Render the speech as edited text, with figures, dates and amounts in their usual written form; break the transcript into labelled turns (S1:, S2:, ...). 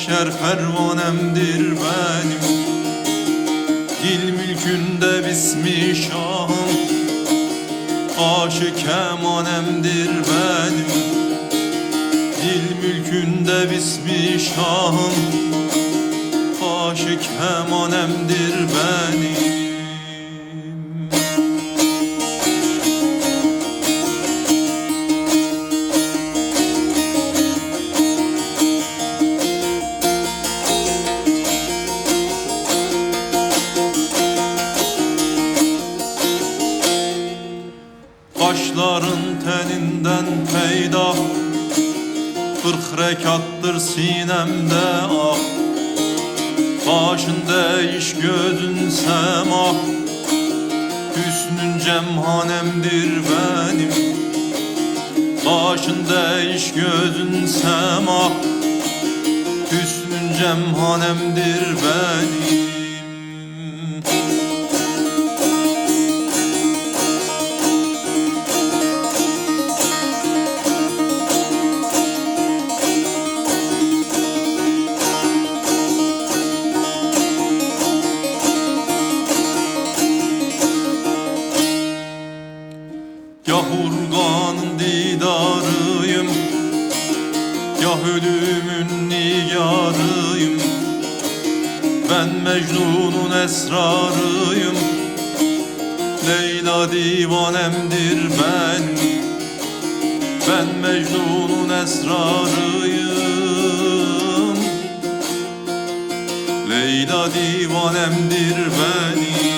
S1: mahşer pervanemdir benim. Dil mülkünde bismi şahım, aşık emanemdir benim. Dil mülkünde bismi şahım, aşık emanemdir benim. Kaşların teninden peyda, 40 rekattır sinemde ah. Başın değiş gözün sema, hüsnün cemhanemdir benim. Başın değiş gözün sema, hüsnün cemhanemdir benim. Gah urganın didarıyım, gah ölümün nigarıyım. Ben Mecnun'un esrarıyım, Leyla divanemdir ben. Ben Mecnun'un esrarıyım, Leyla divanemdir benim.